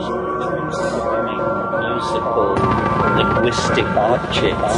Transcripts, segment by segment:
transforming musical linguistic objects.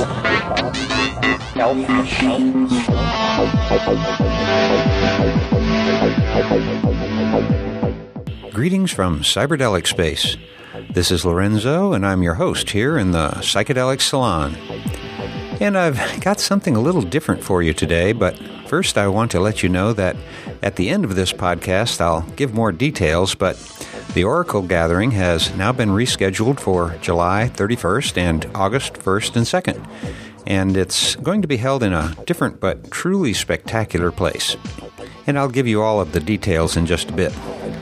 Greetings from Cyberdelic Space. This is Lorenzo, and I'm your host here in the Psychedelic Salon. And I've got something a little different for you today, but first I want to let you know that at the end of this podcast I'll give more details, but the Oracle Gathering has now been rescheduled for July 31st and August 1st and 2nd. And it's going to be held in a different but truly spectacular place. And I'll give you all of the details in just a bit.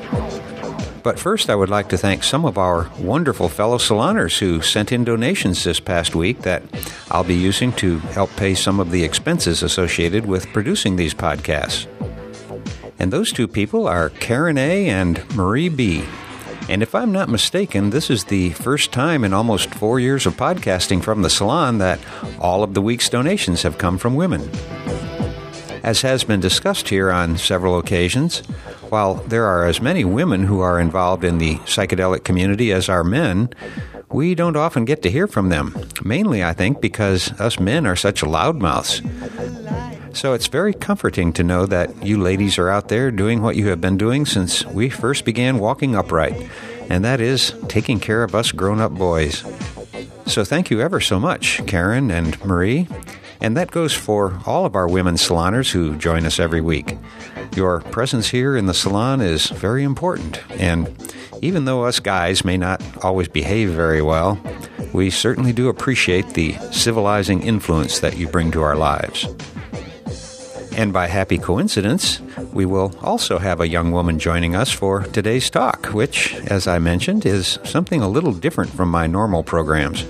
But first, I would like to thank some of our wonderful fellow saloners who sent in donations this past week that I'll be using to help pay some of the expenses associated with producing these podcasts. And those two people are Karen A. and Marie B. And if I'm not mistaken, this is the first time in almost 4 years of podcasting from the salon that all of the week's donations have come from women. As has been discussed here on several occasions, while there are as many women who are involved in the psychedelic community as are men, we don't often get to hear from them, mainly, I think, because us men are such loudmouths. So it's very comforting to know that you ladies are out there doing what you have been doing since we first began walking upright, and that is taking care of us grown-up boys. So thank you ever so much, Karen and Marie. And that goes for all of our women saloners who join us every week. Your presence here in the salon is very important, and even though us guys may not always behave very well, we certainly do appreciate the civilizing influence that you bring to our lives. And by happy coincidence, we will also have a young woman joining us for today's talk, which, as I mentioned, is something a little different from my normal programs.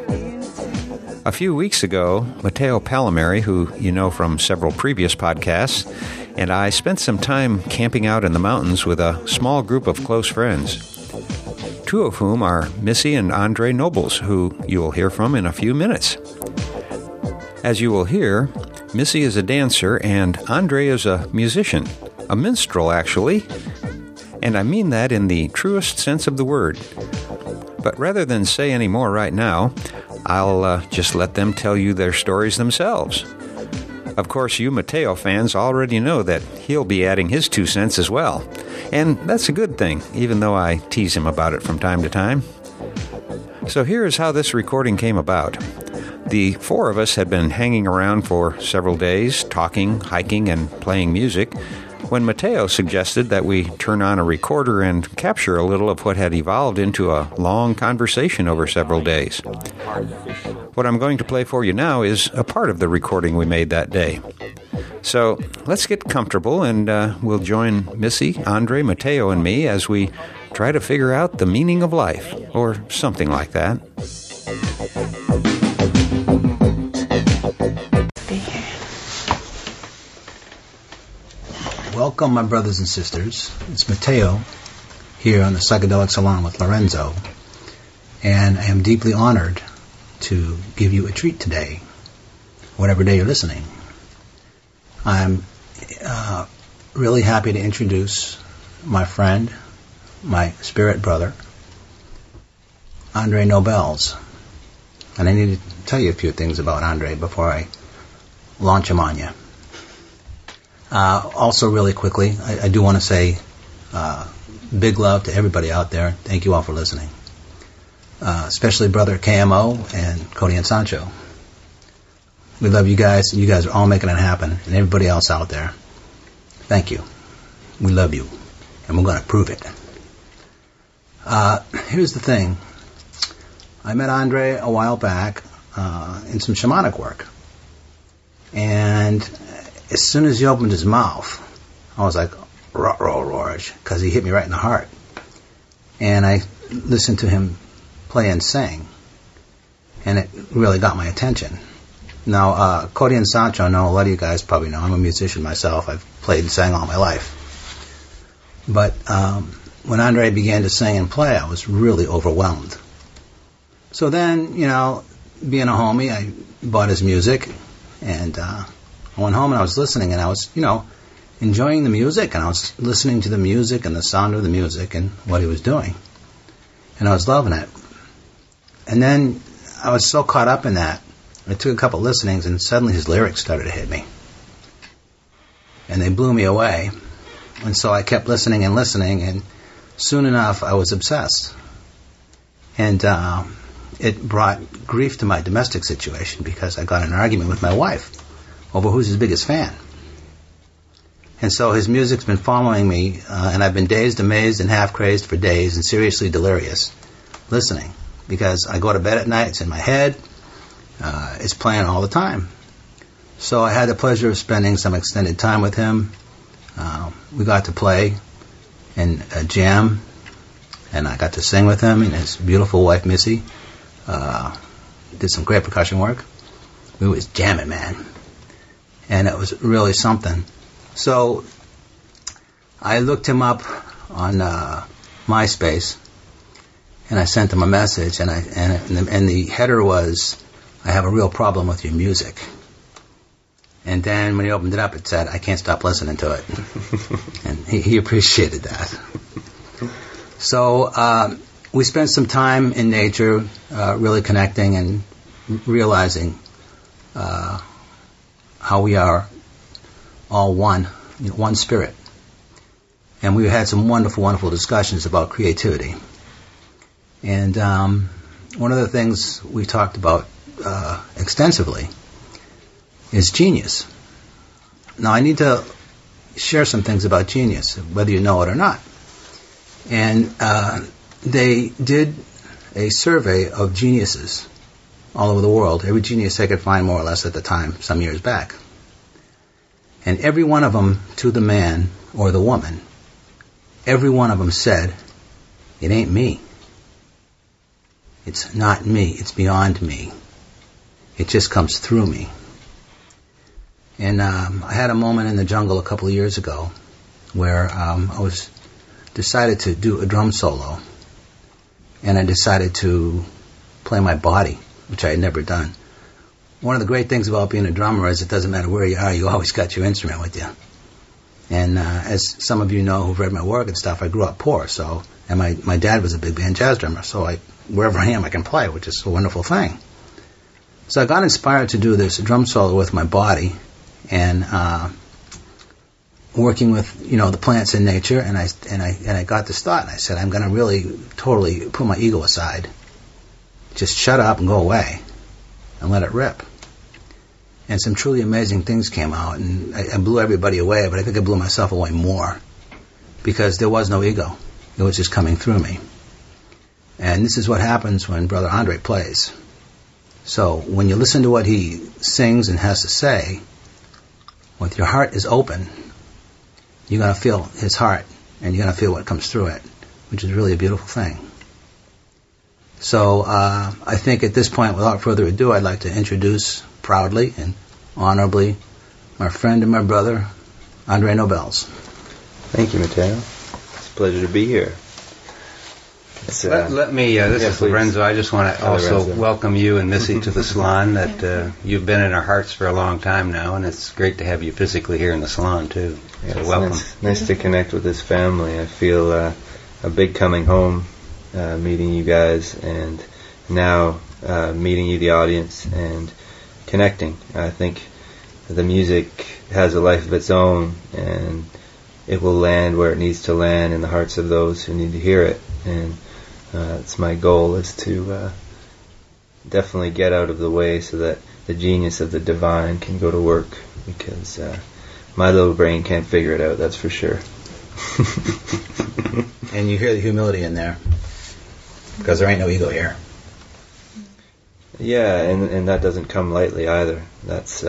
A few weeks ago, Matteo Palomeri, who you know from several previous podcasts, and I spent some time camping out in the mountains with a small group of close friends, two of whom are Missy and Andre Nobles, who you will hear from in a few minutes. As you will hear, Missy is a dancer and Andre is a musician, a minstrel actually, and I mean that in the truest sense of the word. But rather than say any more right now, I'll just let them tell you their stories themselves. Of course, you Matteo fans already know that he'll be adding his 2 cents as well. And that's a good thing, even though I tease him about it from time to time. So here is how this recording came about. The 4 of us had been hanging around for several days, talking, hiking, and playing music, when Matteo suggested that we turn on a recorder and capture a little of what had evolved into a long conversation over several days. What I'm going to play for you now is a part of the recording we made that day. So let's get comfortable and we'll join Missy, Andre, Matteo, and me as we try to figure out the meaning of life, or something like that. Welcome, my brothers and sisters. It's Matteo here on the Psychedelic Salon with Lorenzo, and I am deeply honored to give you a treat today, whatever day you're listening. I'm really happy to introduce my friend, my spirit brother, Andre Nobles. And I need to tell you a few things about Andre before I launch him on you. Also, really quickly, I do want to say big love to everybody out there. Thank you all for listening. Especially Brother KMO and Cody and Sancho. We love you guys, and you guys are all making it happen, and everybody else out there. Thank you. We love you, and we're going to prove it. Here's the thing. I met Andre a while back in some shamanic work. And as soon as he opened his mouth, I was like, roar, because he hit me right in the heart. And I listened to him play and sing, and it really got my attention. Now, Cody and Sancho, I know a lot of you guys probably know, I'm a musician myself. I've played and sang all my life. But when Andre began to sing and play, I was really overwhelmed. So then, being a homie, I bought his music, and I went home and I was listening, and I was, enjoying the music, and I was listening to the music and the sound of the music and what he was doing. and I was loving it. And then I was so caught up in that, I took a couple listenings, and suddenly his lyrics started to hit me. And they blew me away. And so I kept listening, and soon enough I was obsessed. And it brought grief to my domestic situation because I got in an argument with my wife over who's his biggest fan. And so his music's been following me, and I've been dazed, amazed, and half crazed for days, and seriously delirious listening. Because I go to bed at night, it's in my head, it's playing all the time. So I had the pleasure of spending some extended time with him. We got to play and jam, and I got to sing with him and his beautiful wife, Missy. Did some great percussion work. We was jamming, man. And it was really something. So I looked him up on MySpace, and I sent him a message, and the header was, "I have a real problem with your music." And then when he opened it up, it said, "I can't stop listening to it." And he appreciated that. So we spent some time in nature, really connecting and realizing how we are all one, one spirit. And we had some wonderful, wonderful discussions about creativity. And one of the things we talked about extensively is genius. Now, I need to share some things about genius, whether you know it or not. And they did a survey of geniuses all over the world, every genius they could find more or less at the time, some years back. And every one of them, to the man or the woman, every one of them said, "It ain't me. It's not me. It's beyond me. It just comes through me." And I had a moment in the jungle a couple of years ago where I decided to do a drum solo, and I decided to play my body, which I had never done. One of the great things about being a drummer is it doesn't matter where you are, you always got your instrument with you. And as some of you know who've read my work and stuff, I grew up poor, and my dad was a big band jazz drummer, so wherever I am I can play, which is a wonderful thing. So I got inspired to do this drum solo with my body, and working with the plants in nature, and I got this thought, and I said, I'm going to really totally put my ego aside, just shut up and go away, and let it rip. And some truly amazing things came out, and I blew everybody away, but I think I blew myself away more, because there was no ego. It was just coming through me. And this is what happens when Brother Andre plays. So when you listen to what he sings and has to say, with your heart is open, you're going to feel his heart, and you're going to feel what comes through it, which is really a beautiful thing. So I think at this point, without further ado, I'd like to introduce proudly and honorably my friend and my brother, Andre Nobels. Thank you, Matteo. It's a pleasure to be here. Let me, this is please. Lorenzo. I just want to also Lorenzo. welcome you and Missy to the salon. That you've been in our hearts for a long time now, and it's great to have you physically here in the salon, too. Yeah, so it's welcome. Nice to connect with this family. I feel a big coming home meeting you guys, and now meeting you, the audience, and connecting. I think the music has a life of its own, and it will land where it needs to land in the hearts of those who need to hear it. And it's my goal is to definitely get out of the way so that the genius of the divine can go to work, because my little brain can't figure it out, that's for sure. And you hear the humility in there, because there ain't no ego here. Yeah, and that doesn't come lightly either. That's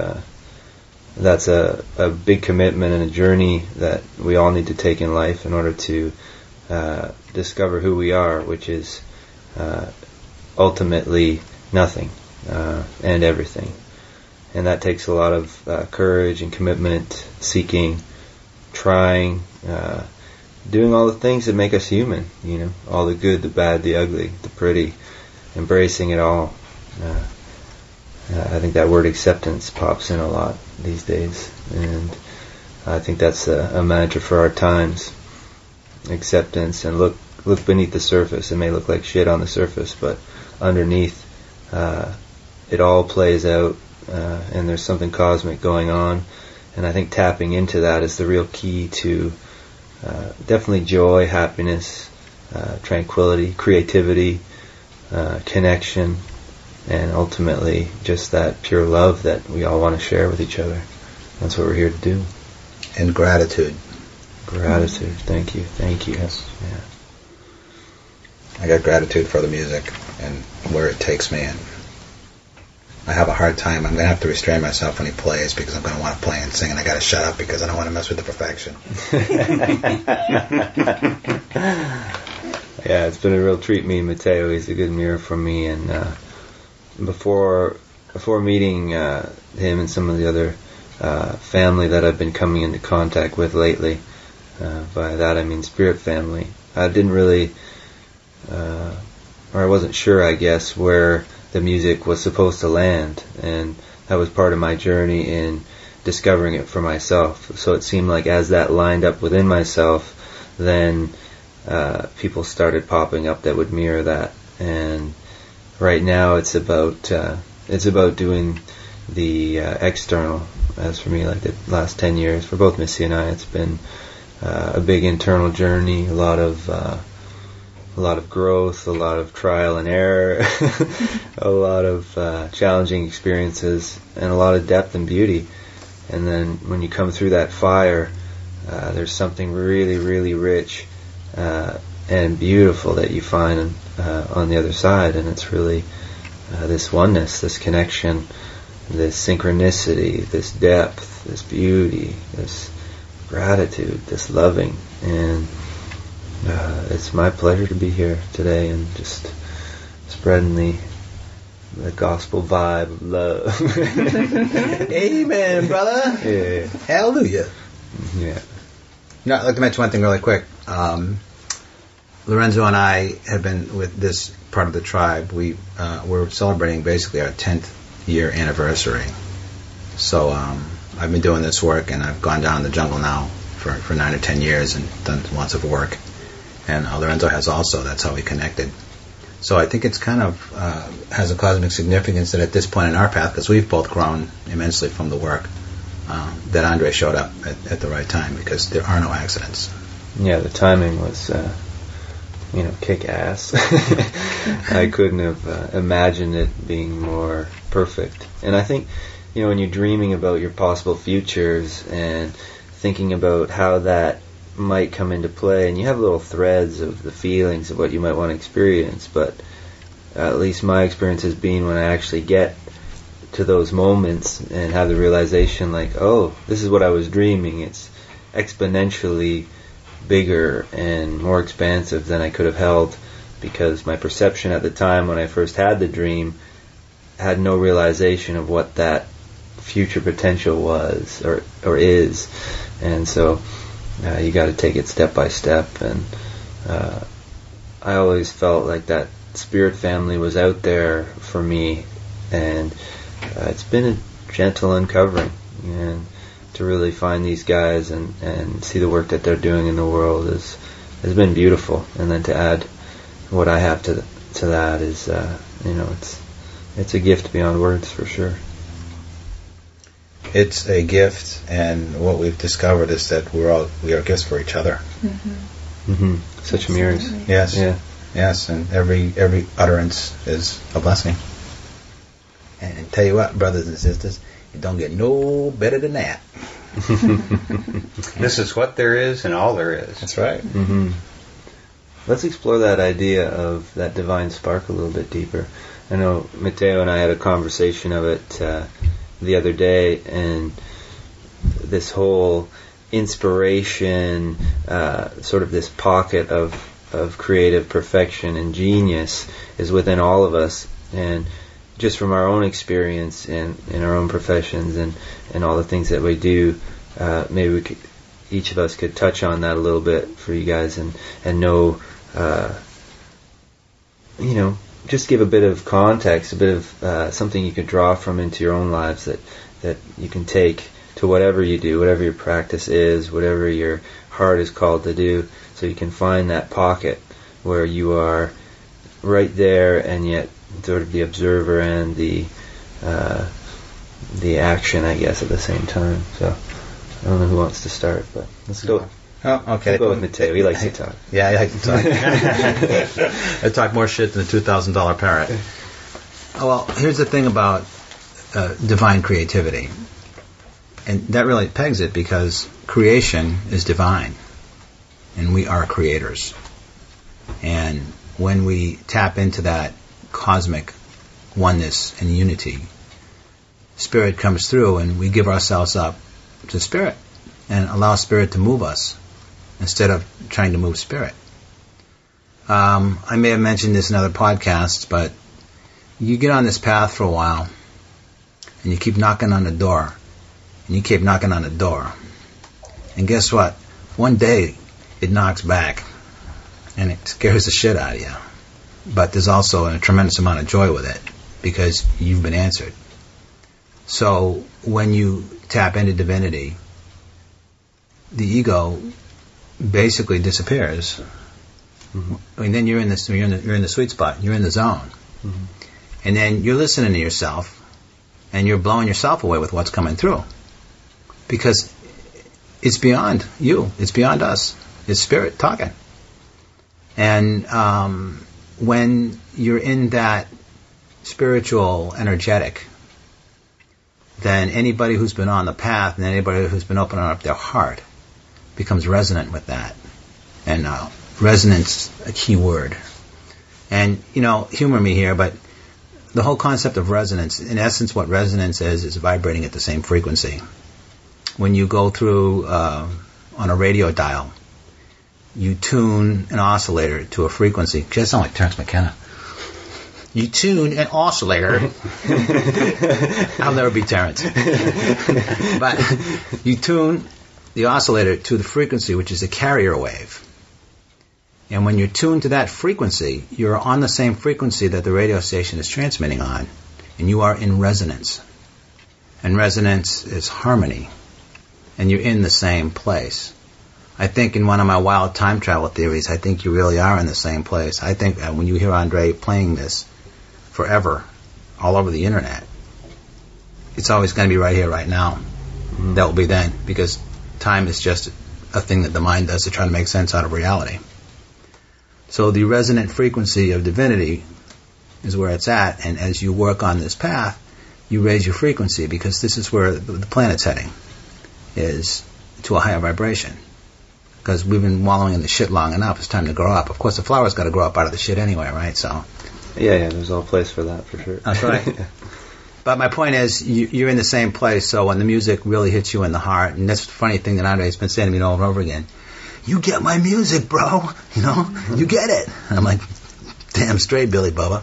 a big commitment and a journey that we all need to take in life in order to discover who we are, which is ultimately nothing and everything. And that takes a lot of courage and commitment, seeking, trying, doing all the things that make us human, all the good, the bad, the ugly, the pretty, embracing it all. I think that word acceptance pops in a lot these days, and I think that's a mantra for our times. Acceptance, and look look beneath the surface, it may look like shit on the surface, but underneath, it all plays out, and there's something cosmic going on. And I think tapping into that is the real key to definitely joy, happiness, tranquility, creativity, connection, and ultimately just that pure love that we all want to share with each other. That's what we're here to do. And gratitude. Gratitude. Thank you. Yes. Yeah. I got gratitude for the music and where it takes me. And I have a hard time. I'm going to have to restrain myself when he plays because I'm going to want to play and sing, and I got to shut up because I don't want to mess with the perfection. Yeah, it's been a real treat meeting Mateo. He's a good mirror for me. And before meeting him and some of the other family that I've been coming into contact with lately, by that I mean spirit family, I didn't really, or I wasn't sure, I guess, where the music was supposed to land, and that was part of my journey in discovering it for myself. So it seemed like as that lined up within myself, then people started popping up that would mirror that. And right now it's about doing the external. As for me, like the last 10 years, for both Missy and I, it's been a big internal journey, a lot of growth, a lot of trial and error, a lot of challenging experiences, and a lot of depth and beauty. And then when you come through that fire, there's something really, really rich and beautiful that you find on the other side. And it's really this oneness, this connection, this synchronicity, this depth, this beauty, this gratitude, this loving. And it's my pleasure to be here today and just spreading the gospel vibe of love. Amen, brother. Yeah. Hallelujah. Yeah. You know, I'd like to mention one thing really quick. Lorenzo and I have been with this part of the tribe. We're celebrating basically our 10th year anniversary. So I've been doing this work, and I've gone down in the jungle now for 9 or 10 years and done lots of work. And Lorenzo has also. That's how we connected. So I think it's kind of has a cosmic significance that at this point in our path, because we've both grown immensely from the work, that Andre showed up at the right time, because there are no accidents. Yeah, the timing was, kick ass. I couldn't have imagined it being more perfect. And I think, when you're dreaming about your possible futures and thinking about how that might come into play, and you have little threads of the feelings of what you might want to experience, but at least my experience has been when I actually get to those moments and have the realization like, oh, this is what I was dreaming. It's exponentially bigger and more expansive than I could have held, because my perception at the time when I first had the dream had no realization of what that future potential was or is. And so you got to take it step by step. And I always felt like that spirit family was out there for me, and it's been a gentle uncovering, and to really find these guys and see the work that they're doing in the world has been beautiful. And then to add what I have to that is it's a gift beyond words, for sure. It's a gift, and what we've discovered is that we are gifts for each other. Mm-hmm. Mm-hmm. Such mirrors. Yes. Yeah. Yes, and every utterance is a blessing. And tell you what, brothers and sisters, it don't get no better than that. This is what there is and all there is. That's right. Mm-hmm. Let's explore that idea of that divine spark a little bit deeper. I know Mateo and I had a conversation of it the other day, and this whole inspiration, sort of this pocket of creative perfection and genius is within all of us. And just from our own experience in our own professions and all the things that we do, maybe we could, each of us could touch on that a little bit for you guys and know, just give a bit of context, a bit of something you could draw from into your own lives that you can take to whatever you do, whatever your practice is, whatever your heart is called to do, so you can find that pocket where you are right there and yet sort of the observer and the action, I guess, at the same time. So I don't know who wants to start, but let's go. Oh, okay. We'll go with Mateo. He likes to talk. Yeah, I like to talk. I talk more shit than a $2,000 parrot. Oh, well, here's the thing about divine creativity. And that really pegs it, because creation is divine. And we are creators. And when we tap into that cosmic oneness and unity, Spirit comes through, and we give ourselves up to Spirit and allow Spirit to move us instead of trying to move Spirit. I may have mentioned this in other podcasts, but you get on this path for a while, and you keep knocking on the door, and you keep knocking on the door. And guess what? One day, it knocks back, and it scares the shit out of you. But there's also a tremendous amount of joy with it, because you've been answered. So when you tap into divinity, the ego basically disappears. Mm-hmm. I mean, then you're in the sweet spot. You're in the zone, mm-hmm. And then you're listening to yourself, and you're blowing yourself away with what's coming through, because it's beyond you. It's beyond us. It's Spirit talking. And when you're in that spiritual energetic, then anybody who's been on the path and anybody who's been opening up their heart becomes resonant with that. And resonance, a key word. And, humor me here, but the whole concept of resonance, in essence what resonance is vibrating at the same frequency. When you go through on a radio dial, you tune an oscillator to a frequency. I sound like Terence McKenna. You tune an oscillator. I'll never be Terence. But you tune the oscillator to the frequency, which is a carrier wave. And when you're tuned to that frequency, you're on the same frequency that the radio station is transmitting on, and you are in resonance. And resonance is harmony. And you're in the same place. I think in one of my wild time travel theories, I think you really are in the same place. I think that when you hear Andre playing this forever, all over the internet, it's always going to be right here, right now. Mm-hmm. That will be then, because time is just a thing that the mind does to try to make sense out of reality. So the resonant frequency of divinity is where it's at, and as you work on this path, you raise your frequency, because this is where the planet's heading, is to a higher vibration. Because we've been wallowing in the shit long enough, it's time to grow up. Of course, the flower's got to grow up out of the shit anyway, right? So. Yeah, there's all place for that, for sure. That's right. But my point is, you're in the same place, so when the music really hits you in the heart, and that's the funny thing that Andre's been saying to me over and over again, you get my music, bro, you get it. And I'm like, damn straight, Billy Bubba.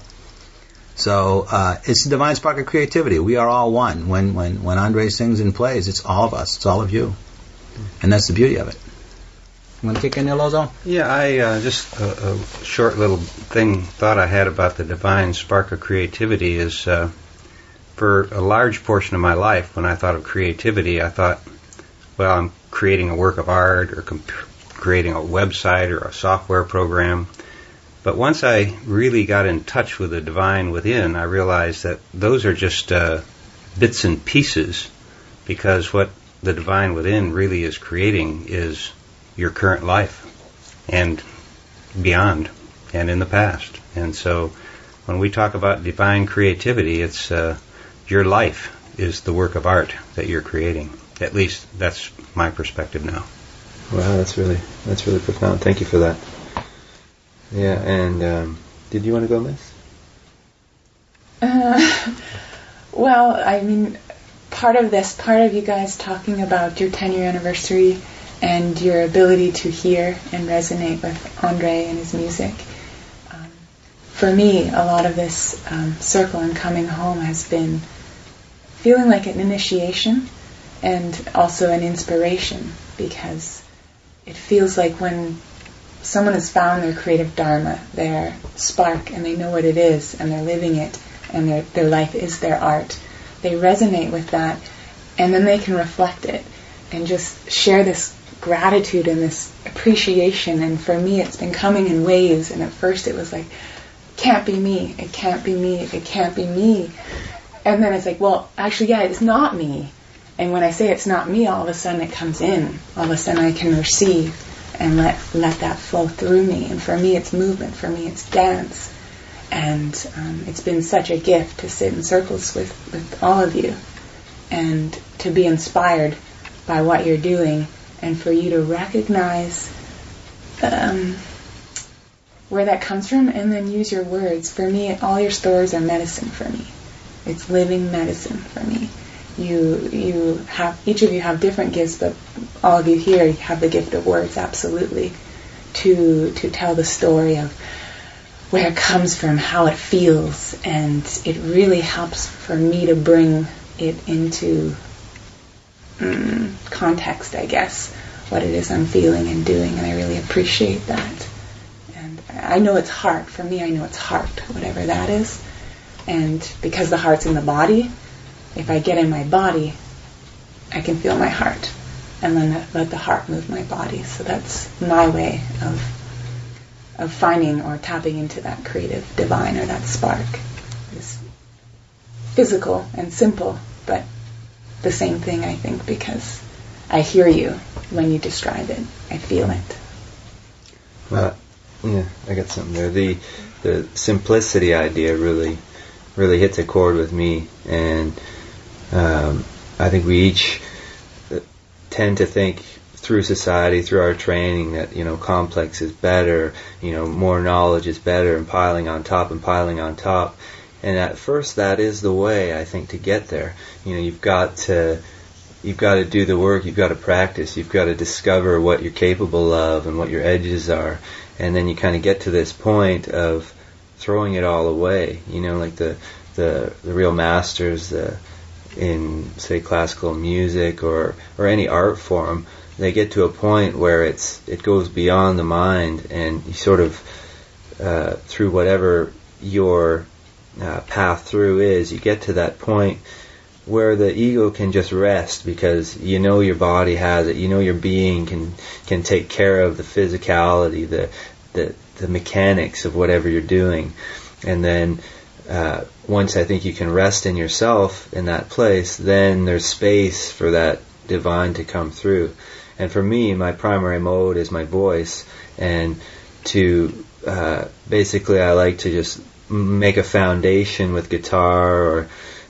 So it's the divine spark of creativity. We are all one. When Andre sings and plays, it's all of us. It's all of you. And that's the beauty of it. You want to kick in there, Lozo? Yeah, I just a short little thought I had about the divine spark of creativity is for a large portion of my life, when I thought of creativity, I thought, well, I'm creating a work of art or creating a website or a software program. But once I really got in touch with the divine within, I realized that those are just bits and pieces, because what the divine within really is creating is your current life and beyond and in the past. And so when we talk about divine creativity, it's your life is the work of art that you're creating. At least that's my perspective now. Wow, that's really profound. Thank you for that. Yeah, and did you want to go, Miss? Well, I mean, part of you guys talking about your 10-year anniversary and your ability to hear and resonate with Andre and his music. For me, a lot of this circle and coming home has been feeling like an initiation and also an inspiration, because it feels like when someone has found their creative dharma, their spark, and they know what it is, and they're living it, and their life is their art, they resonate with that, and then they can reflect it and just share this gratitude and this appreciation. And for me, it's been coming in waves. And at first it was like, can't be me, it can't be me, it can't be me. And then it's like, well, actually, yeah, it's not me. And when I say it's not me, all of a sudden it comes in. All of a sudden I can receive and let that flow through me. And for me, it's movement. For me, it's dance. And it's been such a gift to sit in circles with all of you and to be inspired by what you're doing, and for you to recognize where that comes from and then use your words. For me, all your stories are medicine for me. It's living medicine for me. You have, each of you have different gifts, but all of you here have the gift of words, absolutely, to tell the story of where it comes from, how it feels, and it really helps for me to bring it into context, I guess, what it is I'm feeling and doing, and I really appreciate that. And I know it's heart. For me, I know it's heart, whatever that is. And because the heart's in the body, if I get in my body, I can feel my heart, and then let the heart move my body. So that's my way of finding or tapping into that creative divine, or that spark. It's physical and simple, but the same thing, I think, because I hear you when you describe it. I feel it. Yeah, I got something there. The simplicity idea really hits a chord with me, and I think we each tend to think through society, through our training, that, complex is better, more knowledge is better, and piling on top and piling on top. And at first, that is the way, I think, to get there. You've got to do the work, you've got to practice, you've got to discover what you're capable of and what your edges are, and then you kind of get to this point of throwing it all away. Like the real masters in, say, classical music or any art form, they get to a point where it goes beyond the mind, and you sort of through whatever your path through is, you get to that point where the ego can just rest, because your body has it, your being can take care of the physicality, the mechanics of whatever you're doing. And then once I think you can rest in yourself in that place, then there's space for that divine to come through. And for me, my primary mode is my voice, and to basically I like to just make a foundation with guitar or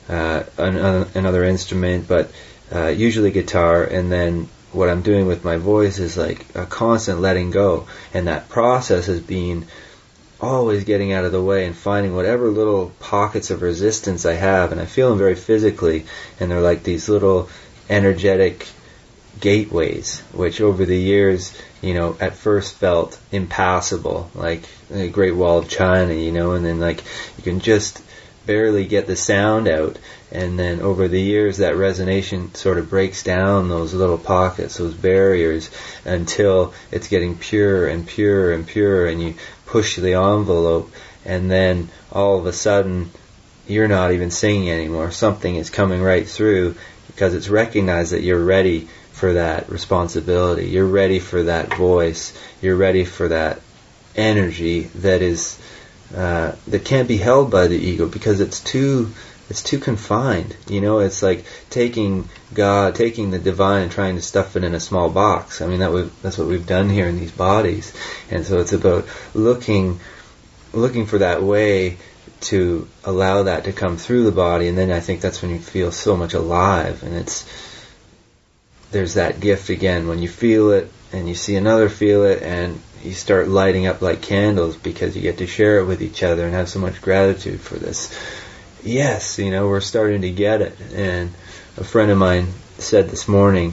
another instrument, but usually guitar, and then what I'm doing with my voice is like a constant letting go, and that process is being always getting out of the way and finding whatever little pockets of resistance I have, and I feel them very physically, and they're like these little energetic gateways, which over the years, at first felt impassable, like the Great Wall of China, and then like you can just barely get the sound out, and then over the years that resonation sort of breaks down those little pockets, those barriers, until it's getting pure and pure and pure, and you push the envelope, and then all of a sudden you're not even singing anymore. Something is coming right through, because it's recognized that you're ready for that responsibility, you're ready for that voice, you're ready for that energy that is that can't be held by the ego, because it's too confined. It's like taking God, taking the divine, and trying to stuff it in a small box. I mean, that's what we've done here in these bodies. And so it's about looking for that way to allow that to come through the body, and then I think that's when you feel so much alive. And there's that gift again when you feel it, and you see another feel it, and you start lighting up like candles, because you get to share it with each other and have so much gratitude for this. Yes, we're starting to get it. And a friend of mine said this morning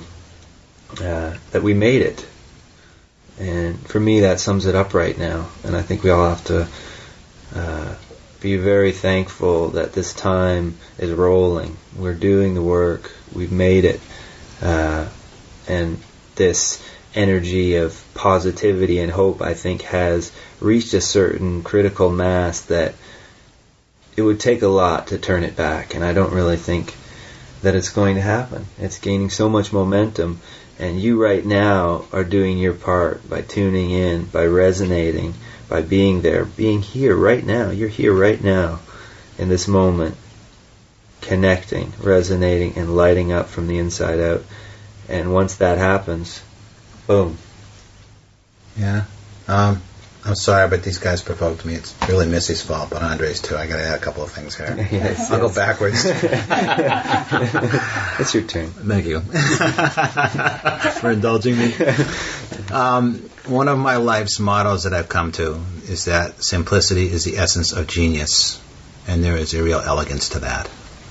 that we made it. And for me, that sums it up right now. And I think we all have to be very thankful that this time is rolling. We're doing the work. We've made it. And this energy of positivity and hope, I think, has reached a certain critical mass that it would take a lot to turn it back, and I don't really think that it's going to happen. It's gaining so much momentum, And you right now are doing your part by tuning in, by resonating, by being there, being here right now. You're here right now in this moment, connecting, resonating, and lighting up from the inside out. And once that happens, boom. Yeah. I'm sorry, but these guys provoked me. It's really Missy's fault, but Andre's too. I got to add a couple of things here. Yes, I'll go backwards. It's your turn. Thank you for indulging me. One of my life's mottos that I've come to is that simplicity is the essence of genius, and there is a real elegance to that.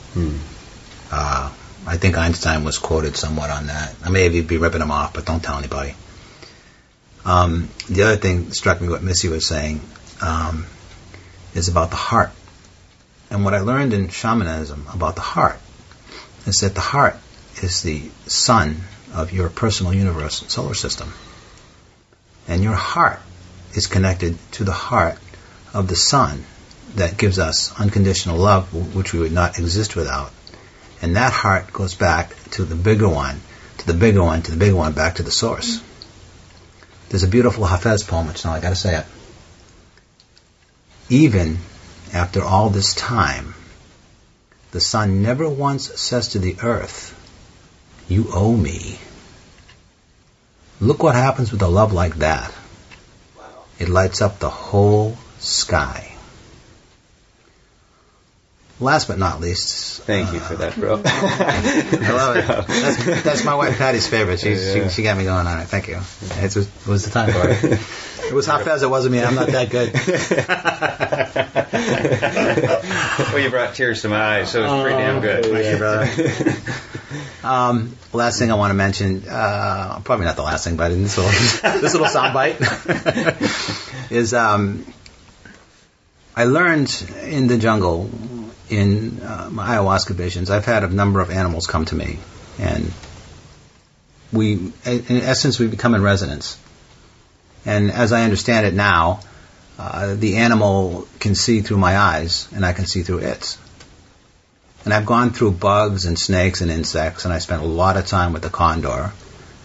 I think Einstein was quoted somewhat on that. I may be ripping him off, but don't tell anybody. The other thing that struck me, what Missy was saying, is about the heart. And what I learned in shamanism about the heart is that the heart is the sun of your personal universe and solar system. And your heart is connected to the heart of the sun that gives us unconditional love, which we would not exist without. And that heart goes back to the bigger one, to the bigger one, to the bigger one, back to the source. There's a beautiful Hafez poem, which now I got to say it. Even after all this time, the sun never once says to the earth, "You owe me." Look what happens with a love like that. It lights up the whole sky. Last but not least... Thank you for that, bro. I love it. That's my wife Patty's favorite. She got me going on it. Thank you. It was the time for it. It was Hafez, it wasn't me. I'm not that good. Well, you brought tears to my eyes, so it was pretty damn good. Thank you, brother. Last thing I want to mention, probably not the last thing, but in this little soundbite, is I learned in the jungle, in my ayahuasca visions, I've had a number of animals come to me, and in essence, we become in resonance. And as I understand it now, the animal can see through my eyes, and I can see through its. And I've gone through bugs and snakes and insects, and I spent a lot of time with the condor.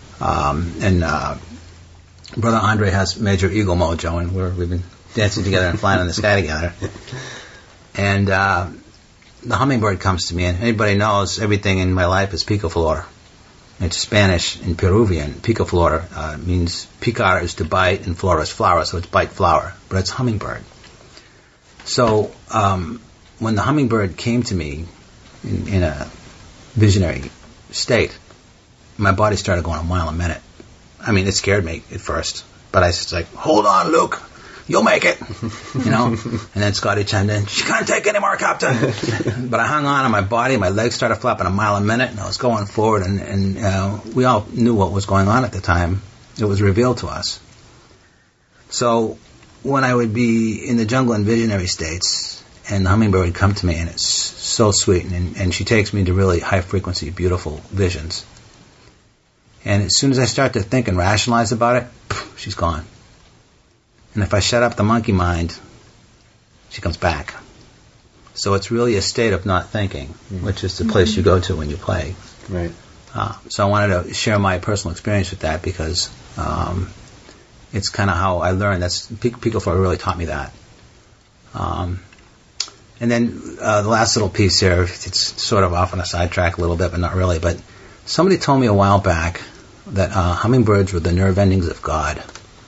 Brother Andre has major ego mojo, and we've been dancing together and flying in the sky together. And the hummingbird comes to me, and anybody knows everything in my life is picaflor. It's Spanish and Peruvian. Picaflor means picar is to bite and flora is flower, so it's bite flower, but it's hummingbird. So when the hummingbird came to me in a visionary state, my body started going a mile a minute. I mean, it scared me at first, but I was just like, "Hold on, Luke. You'll make it," And then Scotty chimed in, "She can't take any more, Captain." But I hung on, and my body, my legs started flapping a mile a minute, and I was going forward, and we all knew what was going on at the time. It was revealed to us. So when I would be in the jungle in visionary states, and the hummingbird would come to me, and it's so sweet, and she takes me to really high-frequency, beautiful visions. And as soon as I start to think and rationalize about it, she's gone. And if I shut up the monkey mind, she comes back. So it's really a state of not thinking, which is the place you go to when you play. Right. So I wanted to share my personal experience with that because it's kind of how I learned. Picaflor really taught me that. And then the last little piece here, it's sort of off on a sidetrack a little bit, but not really. But somebody told me a while back that hummingbirds were the nerve endings of God.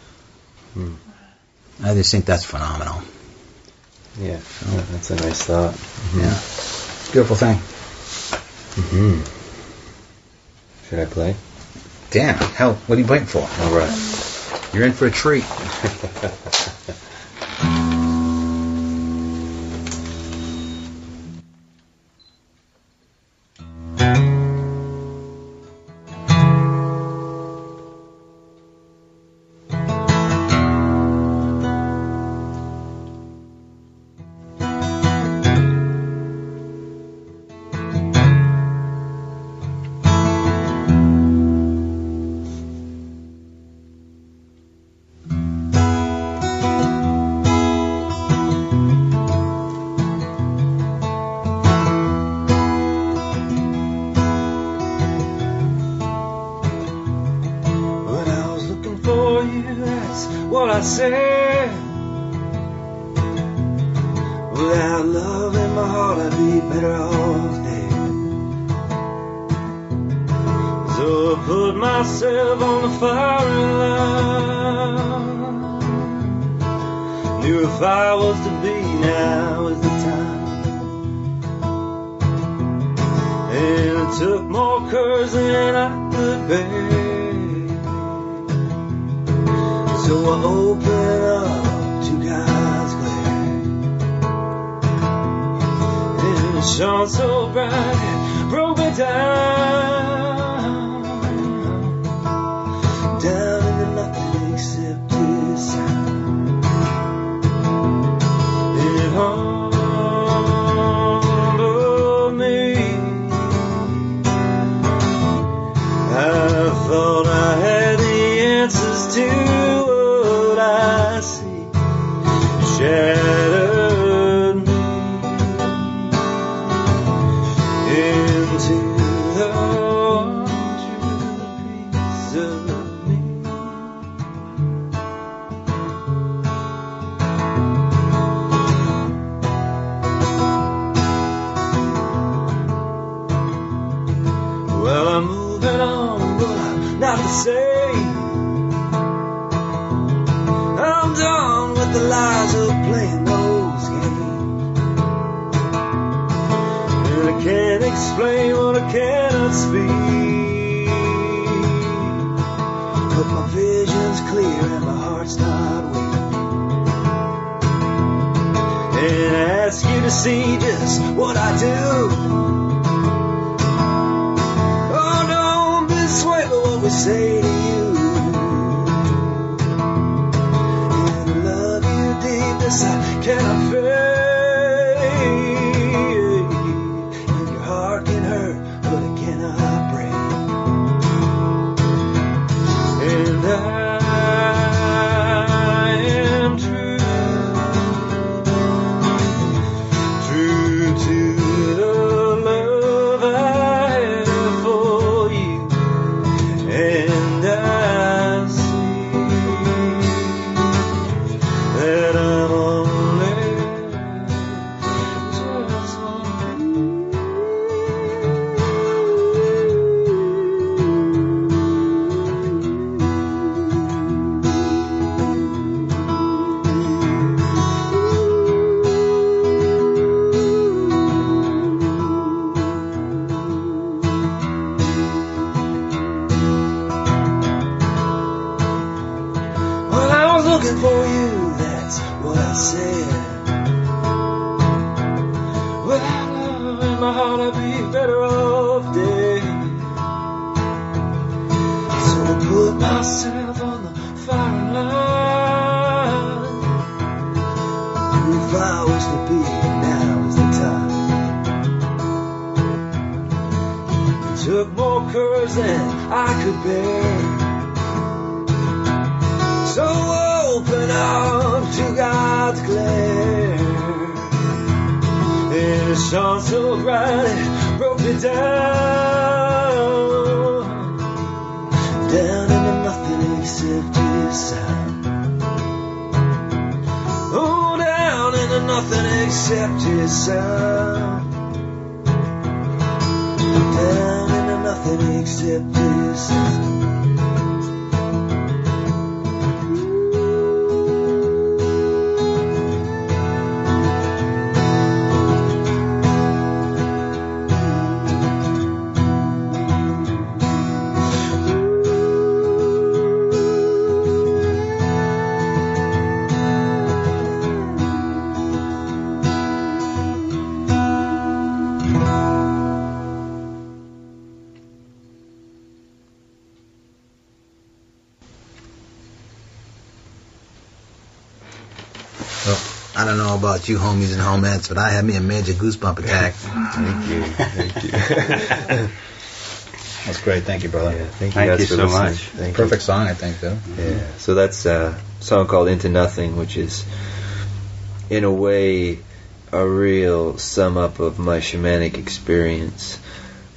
I just think that's phenomenal. Yeah, that's a nice thought. Yeah, beautiful thing. Should I play? Damn, hell, what are you waiting for? All right. You're in for a treat. what I said. Without love in my heart, I'd be better off dead. So I put myself on the firing line. Knew if I was to be, now is the time. And it took more courage than I could bear. So I open up to God's glare. And it shone so bright, it broke me down. Down into nothing except His sound. It humbled me. I thought I had the answers to what I see. Shattered me into the one true piece of me. Well, I'm moving on, but I'm not the same. I'm done with the lies of playing those games. And I can't explain what I cannot speak. But my vision's clear and my heart's not weak. And I ask you to see just what I do. Oh, don't be swayed by what we say to you. I cannot fake. And your heart can hurt, but it cannot break. And I am true, true to the love I have for you. And I see that I'm looking for you, that's what I said. Without love in my heart, I'd be better off dead. So I put myself on the firing line. If I was to be, now is the time. It took more courage than I could bear. So open up to God's glare. And it shone so bright, it broke me down. Down into nothing except His sound. Oh, down into nothing except His sound. Down into nothing except His sound. I don't know about you homies and homettes, but I had me a major goosebump attack. Thank you. That's great. Thank you, brother. Yeah, thank you Thank guys you for so listening. much. Thank Perfect song, I think, though. you. Yeah. So that's a song called Into Nothing, which is, in a way, a real sum up of my shamanic experience.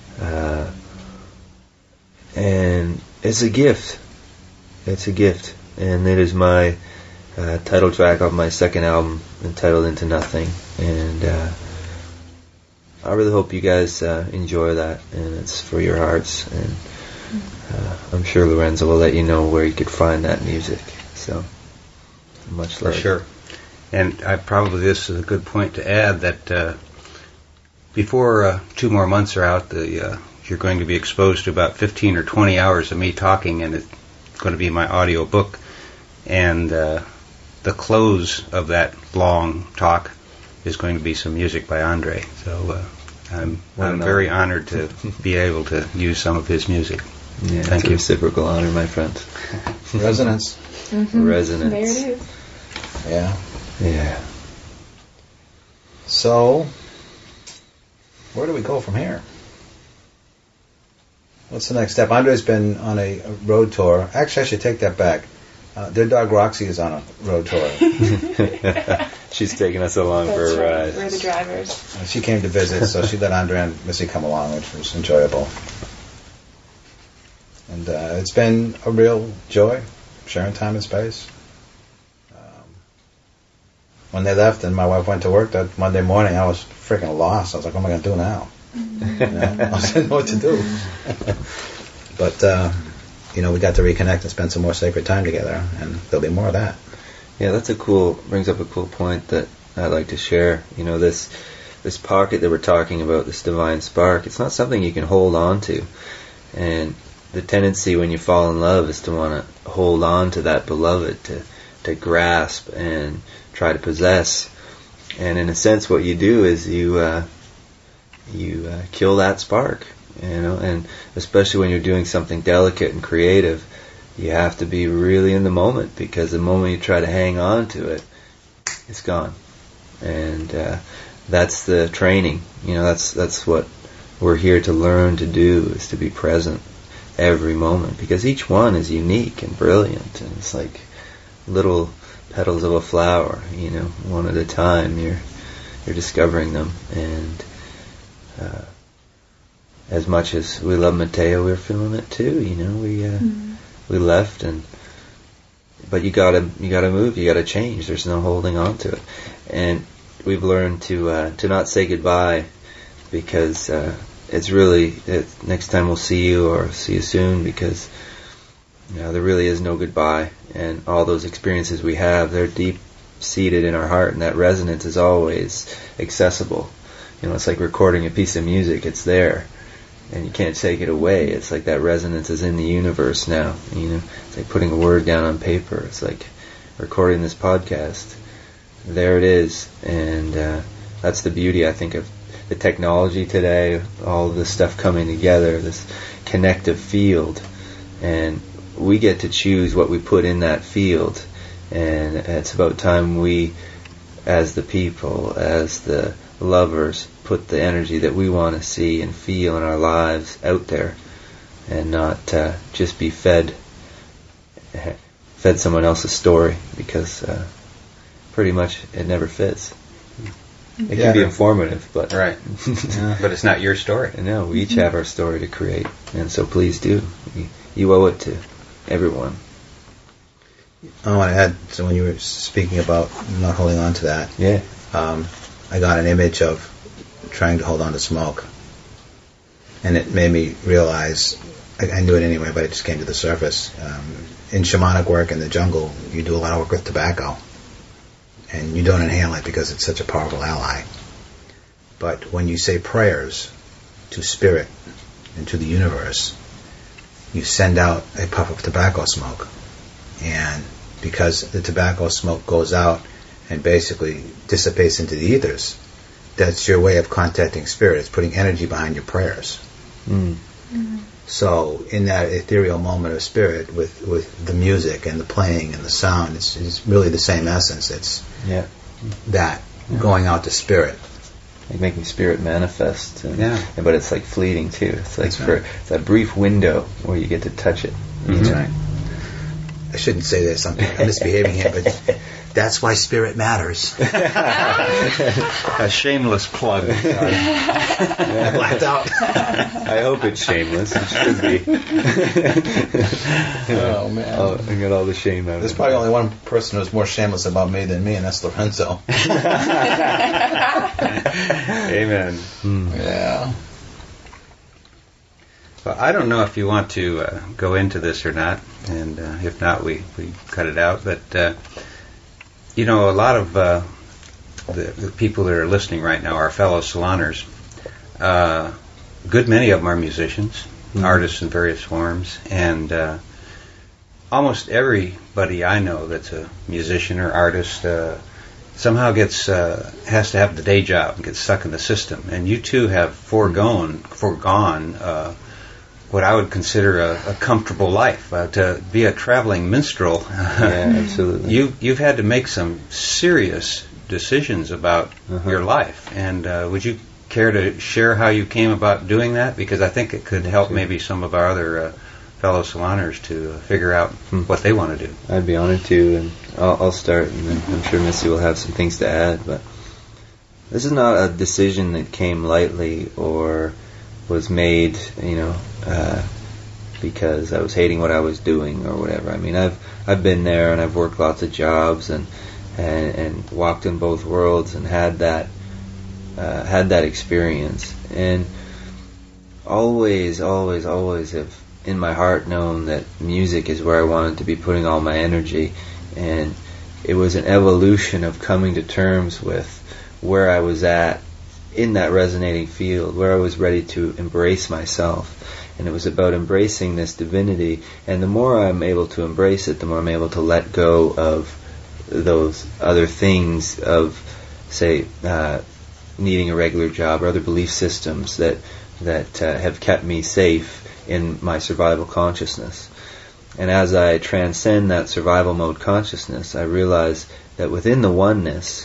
And it's a gift. It's a gift. and it is my title track of my second album entitled Into Nothing, and I really hope you guys enjoy that, and it's for your hearts, and I'm sure Lorenzo will let you know where you could find that music. So, much love. For sure. And this is a good point to add that before 2 more months are out, you're going to be exposed to about 15 or 20 hours of me talking, and it's going to be my audio book. And the close of that long talk is going to be some music by Andre. So I'm very honored to be able to use some of his music. Yeah, Thank it's a you. reciprocal honor, my friend. Resonance. Mm-hmm. Resonance. There it is. Yeah. Yeah. So, where do we go from here? What's the next step? Andre's been on a road tour. Actually, I should take that back. Their dog Roxy is on a road tour. She's taking us along for a ride. We're the drivers. She came to visit, so she let Andre and Missy come along, which was enjoyable. And it's been a real joy, sharing time and space. When they left and my wife went to work that Monday morning, I was freaking lost. I was like, what am I going to do now? I didn't know what to do. But, we got to reconnect and spend some more sacred time together, and there'll be more of that. Yeah, brings up a cool point that I'd like to share. This pocket that we're talking about, this divine spark, it's not something you can hold on to. And the tendency when you fall in love is to want to hold on to that beloved, to grasp and try to possess. And in a sense, what you do is you kill that spark, and especially when you're doing something delicate and creative, you have to be really in the moment, because the moment you try to hang on to it, it's gone. And that's the training. That's what we're here to learn to do, is to be present every moment, because each one is unique and brilliant, and it's like little petals of a flower, one at a time. You're discovering them, and as much as we love Mateo, we're feeling it too. We left, but you gotta move, you gotta change. There's no holding on to it, and we've learned to not say goodbye, because it's really next time we'll see you, or see you soon, because there really is no goodbye, and all those experiences we have, they're deep seated in our heart, and that resonance is always accessible. It's like recording a piece of music. It's there, and you can't take it away. It's like that resonance is in the universe now. It's like putting a word down on paper. It's like recording this podcast. There it is, and that's the beauty, I think, of the technology today, all of this stuff coming together, this connective field, and we get to choose what we put in that field. And it's about time we, as the people, as the lovers, put the energy that we want to see and feel in our lives out there, and not just be fed someone else's story, because pretty much it never fits. It can be informative, but right. But it's not your story. No, we each have our story to create, and so please do. You owe it to everyone. I want to add, so when you were speaking about not holding on to that, I got an image of trying to hold on to smoke, and it made me realize, I knew it anyway, but it just came to the surface. In shamanic work in the jungle, you do a lot of work with tobacco, and you don't inhale it because it's such a powerful ally. But when you say prayers to spirit and to the universe, you send out a puff of tobacco smoke. And because the tobacco smoke goes out and basically dissipates into the ethers, that's your way of contacting spirit. It's putting energy behind your prayers. So in that ethereal moment of spirit, with the music and the playing and the sound, it's really the same essence. It's that going out to spirit. Like making spirit manifest. But it's like fleeting too. It's like it's that brief window where you get to touch it. That's right. I shouldn't say this. I'm misbehaving here, but That's why spirit matters. A shameless plug. I blacked out. I hope it's shameless. It should be. Oh, man. I got all the shame out of it. There's probably only one person who's more shameless about me than me, and that's Lorenzo. Amen. Yeah. Well, I don't know if you want to go into this or not, and if not, we cut it out. But, a lot of the people that are listening right now are fellow saloners. Good many of them are musicians, artists in various forms, and almost everybody I know that's a musician or artist somehow has to have the day job and gets stuck in the system. And you two have foregone what I would consider a comfortable life. To be a traveling minstrel, yeah, absolutely. You've had to make some serious decisions about your life. And would you care to share how you came about doing that? Because I think it could help maybe some of our other fellow saloners to figure out what they want to do. I'd be honored to, and I'll start, and then I'm sure Missy will have some things to add. But this is not a decision that came lightly or was made, because I was hating what I was doing or whatever. I mean, I've been there, and I've worked lots of jobs and walked in both worlds and had that experience, and always have in my heart known that music is where I wanted to be putting all my energy. And it was an evolution of coming to terms with where I was at in that resonating field, where I was ready to embrace myself. And it was about embracing this divinity, and the more I'm able to embrace it, the more I'm able to let go of those other things of, say, needing a regular job or other belief systems that have kept me safe in my survival consciousness. And as I transcend that survival mode consciousness, I realize that within the oneness,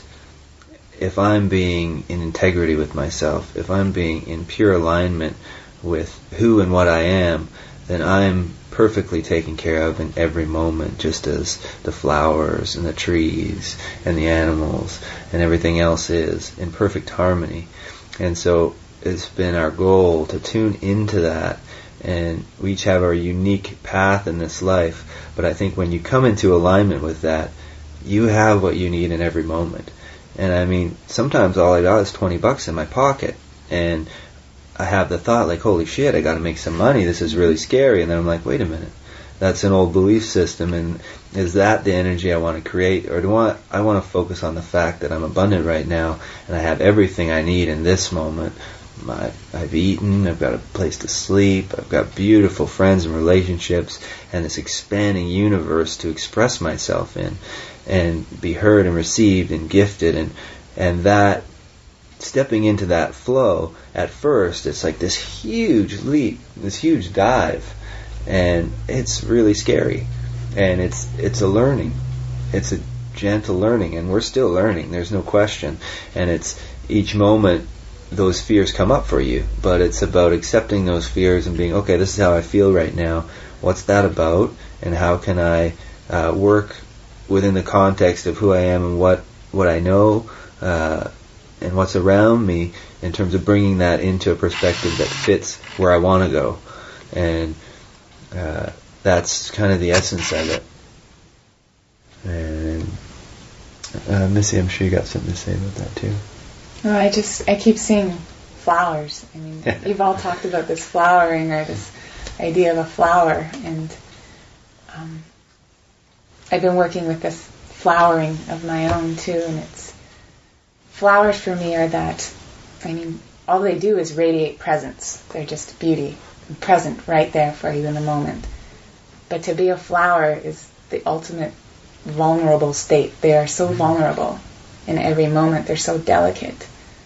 if I'm being in integrity with myself, if I'm being in pure alignment with who and what I am, then I'm perfectly taken care of in every moment, just as the flowers and the trees and the animals and everything else is, in perfect harmony. And so it's been our goal to tune into that, and we each have our unique path in this life. But I think when you come into alignment with that, you have what you need in every moment. And I mean, sometimes all I got is $20 in my pocket, and I have the thought like, holy shit, I got to make some money, this is really scary. And then I'm like, wait a minute, that's an old belief system, and is that the energy I want to create? Or I want to focus on the fact that I'm abundant right now, and I have everything I need in this moment. I've eaten, I've got a place to sleep, I've got beautiful friends and relationships, and this expanding universe to express myself in, and be heard and received and gifted, and that, stepping into that flow, at first it's like this huge leap, this huge dive, and it's really scary, and it's a learning, it's a gentle learning, and we're still learning, there's no question. And it's each moment those fears come up for you, but it's about accepting those fears and being, okay, this is how I feel right now, what's that about, and how can I work within the context of who I am and what I know and what's around me, in terms of bringing that into a perspective that fits where I want to go. And that's kind of the essence of it. And Missy, I'm sure you got something to say about that too. No, I keep seeing flowers. I mean, you've all talked about this flowering, or this idea of a flower, and I've been working with this flowering of my own too, and flowers for me are that, I mean, all they do is radiate presence. They're just beauty, present right there for you in the moment. But to be a flower is the ultimate vulnerable state. They are so vulnerable in every moment. They're so delicate.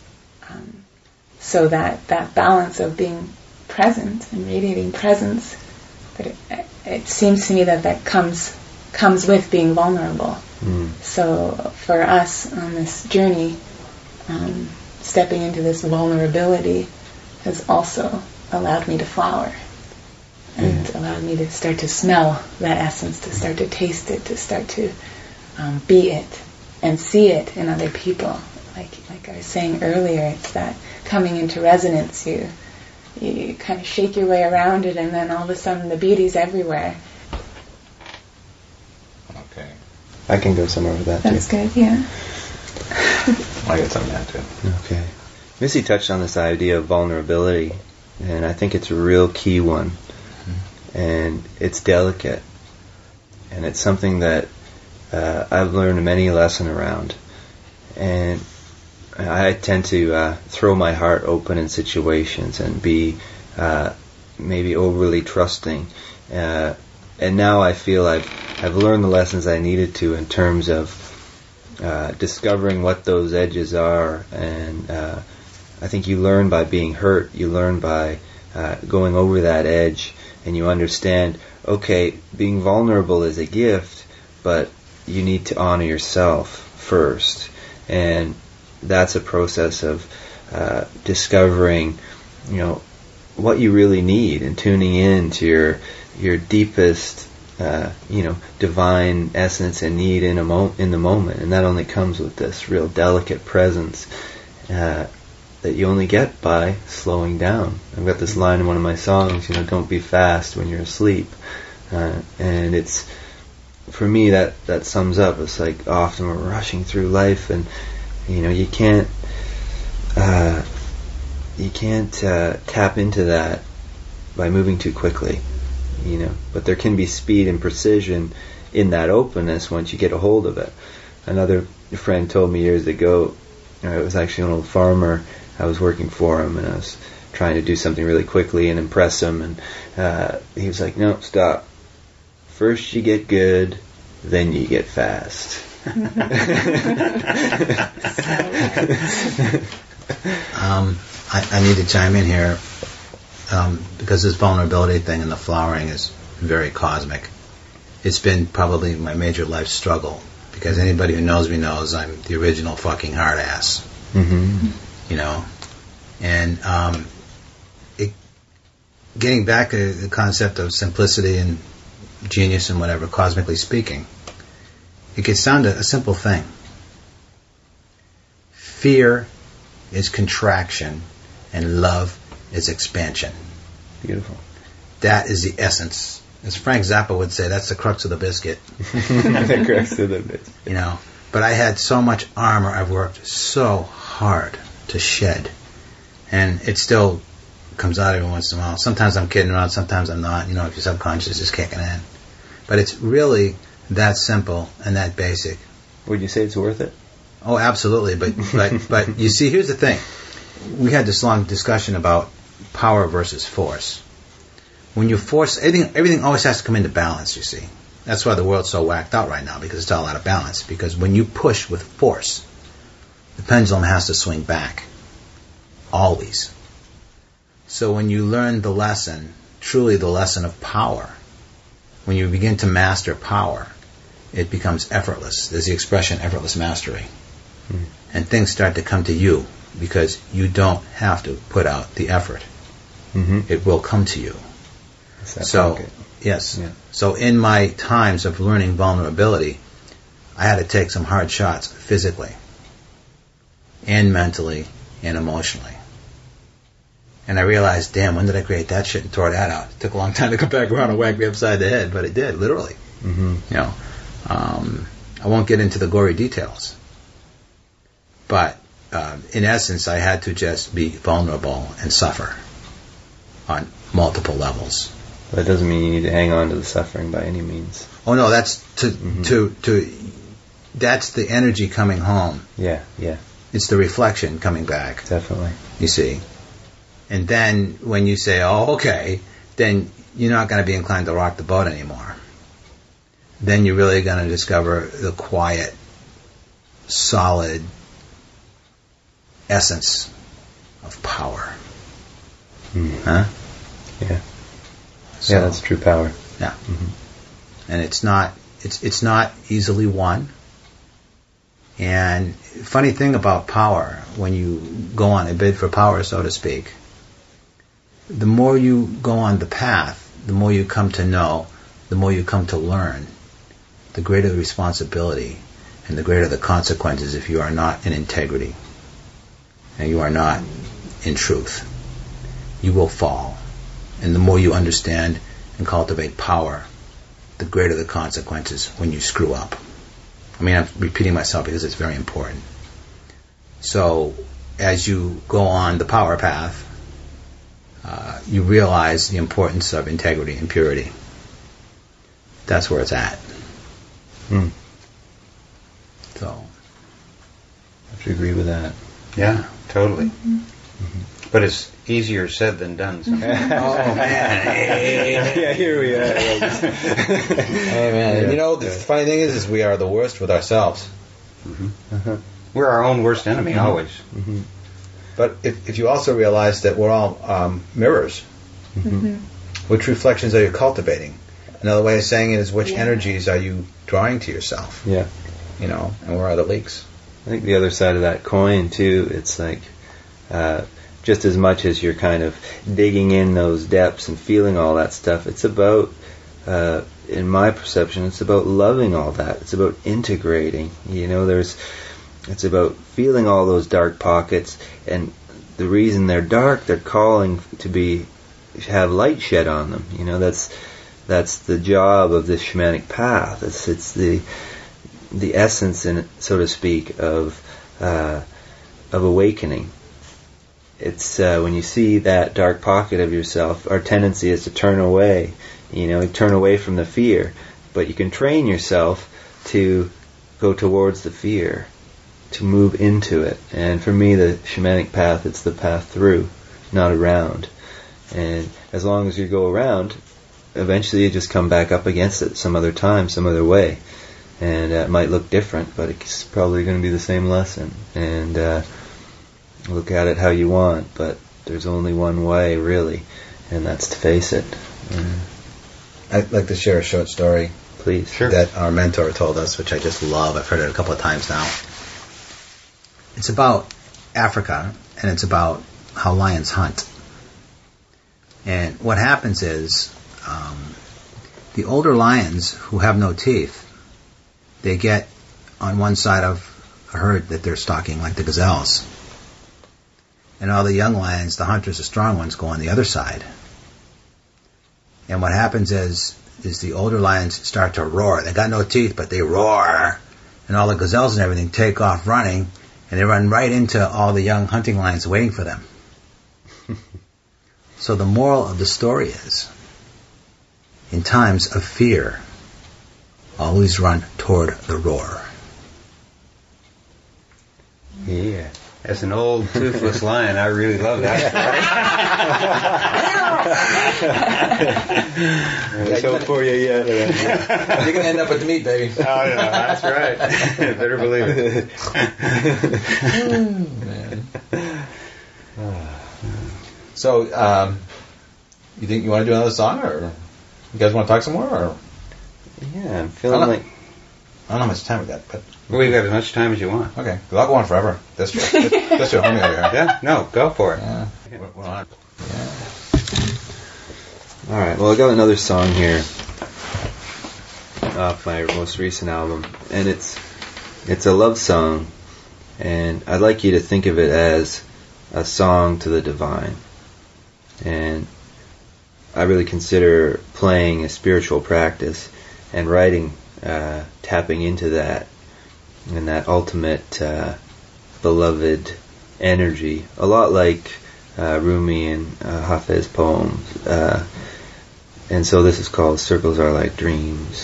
So that balance of being present and radiating presence, that it seems to me that comes with being vulnerable. So for us on this journey, stepping into this vulnerability has also allowed me to flower, and allowed me to start to smell that essence, to start to taste it, to start to be it, and see it in other people. Like I was saying earlier, it's that coming into resonance. You kind of shake your way around it, and then all of a sudden the beauty's everywhere. Okay. I can go somewhere with that, That's too. good, yeah. I got something to add, too. Okay. Missy touched on this idea of vulnerability, and I think it's a real key one. And it's delicate. And it's something that I've learned many lessons around. And I tend to throw my heart open in situations and be maybe overly trusting. And now I feel I've learned the lessons I needed to in terms of discovering what those edges are. And I think you learn by being hurt. You learn by going over that edge. And you understand, okay, being vulnerable is a gift, but you need to honor yourself first. And that's a process of discovering, what you really need and tuning in to your deepest, divine essence and need in the moment. And that only comes with this real delicate presence that you only get by slowing down. I've got this line in one of my songs, don't be fast when you're asleep. And it's, for me, that sums up. It's like often we're rushing through life, and you can't tap into that by moving too quickly. But there can be speed and precision in that openness once you get a hold of it. Another friend told me years ago, it was actually an old farmer. I was working for him, and I was trying to do something really quickly and impress him, and he was like, no, stop. First you get good, then you get fast. I need to chime in here because this vulnerability thing and the flowering is very cosmic. It's been probably my major life struggle, because anybody who knows me knows I'm the original fucking hard ass. Mm-hmm. And getting back to the concept of simplicity and genius and whatever, cosmically speaking, it gets down to a simple thing. Fear is contraction and love is expansion. Beautiful. That is the essence. As Frank Zappa would say, that's the crux of the biscuit. The crux of the biscuit. But I had so much armor I've worked so hard to shed. And it still comes out every once in a while. Sometimes I'm kidding around, sometimes I'm not. If your subconscious is kicking in. But it's really that simple and that basic. Would you say it's worth it? Oh, absolutely. But you see, here's the thing. We had this long discussion about power versus force. When you force, everything always has to come into balance, you see. That's why the world's so whacked out right now, because it's all out of balance. Because when you push with force, the pendulum has to swing back. Always. So when you learn the lesson, truly the lesson of power, when you begin to master power, it becomes effortless. There's the expression effortless mastery. Mm. And things start to come to you because you don't have to put out the effort. Mm-hmm. It will come to you. So, yes. Yeah. So in my times of learning vulnerability, I had to take some hard shots physically and mentally and emotionally. And I realized, damn, when did I create that shit and tore that out? It took a long time to come back around and whack me upside the head, but it did, literally. Mm-hmm. I won't get into the gory details. But in essence, I had to just be vulnerable and suffer on multiple levels. That doesn't mean you need to hang on to the suffering by any means. Oh no, that's that's the energy coming home. Yeah. It's the reflection coming back. Definitely. You see. And then when you say, oh, okay, then you're not going to be inclined to rock the boat anymore. Then you're really going to discover the quiet, solid essence of power. Huh? Yeah. So, yeah, that's true power. Yeah. Mm-hmm. And it's not easily won. And funny thing about power, when you go on a bid for power, so to speak, the more you go on the path, the more you come to know, the more you come to learn, the greater the responsibility and the greater the consequences if you are not in integrity and you are not in truth. You will fall. And the more you understand and cultivate power, the greater the consequences when you screw up. I mean, I'm repeating myself because it's very important. So, as you go on the power path, you realize the importance of integrity and purity. That's where it's at. So, I have to agree with that. Yeah, totally. But it's easier said than done sometimes. oh man, Yeah, here we are. hey man. You know, the funny thing is we are the worst with ourselves. We're our own worst enemy, always. But if you also realize that we're all mirrors, which reflections are you cultivating? Another way of saying it is which energies are you drawing to yourself? Yeah. You know, and where are the leaks? I think the other side of that coin, too, it's like just as much as you're kind of digging in those depths and feeling all that stuff, it's about, in my perception, it's about loving all that. It's about integrating. You know, it's about feeling all those dark pockets, and the reason they're dark, they're calling to have light shed on them. You know, that's the job of this shamanic path. It's the essence, so to speak, of awakening. It's when you see that dark pocket of yourself, our tendency is to turn away. You know, turn away from the fear, but you can train yourself to go towards the fear, to move into it. And for me, the shamanic path, it's the path through, not around. And as long as you go around, eventually you just come back up against it some other time, some other way. And it might look different, but it's probably going to be the same lesson. And look at it how you want, but there's only one way, really, and that's to face it. I'd like to share a short story. Please. Sure. That our mentor told us, which I just love. I've heard it a couple of times now. It's about Africa, and it's about how lions hunt. And what happens is, the older lions who have no teeth, they get on one side of a herd that they're stalking, like the gazelles. And all the young lions, the hunters, the strong ones, go on the other side. And what happens is the older lions start to roar. They got no teeth, but they roar. And all the gazelles and everything take off running, and they run right into all the young hunting lions waiting for them. So the moral of the story is, in times of fear, always run toward the roar. Yeah. As an old toothless lion, I really love that. Let's hope for you yet. You're going to end up with the meat, baby. Oh, no, that's right. Better believe it. Man. So, you think you want to do another song, or you guys want to talk some more? Or? Yeah, I'm feeling like... I don't know how much time we got, but... We've got as much time as you want. Okay, because I'll go on forever. That's your homie over here. Yeah, no, go for it. Yeah. We're on. Yeah. All right, well, I got another song here off my most recent album, and it's a love song, and I'd like you to think of it as a song to the divine. And I really consider playing a spiritual practice, and writing, tapping into that, and that ultimate beloved energy, a lot like Rumi and Hafez poems. And so this is called Circles Are Like Dreams.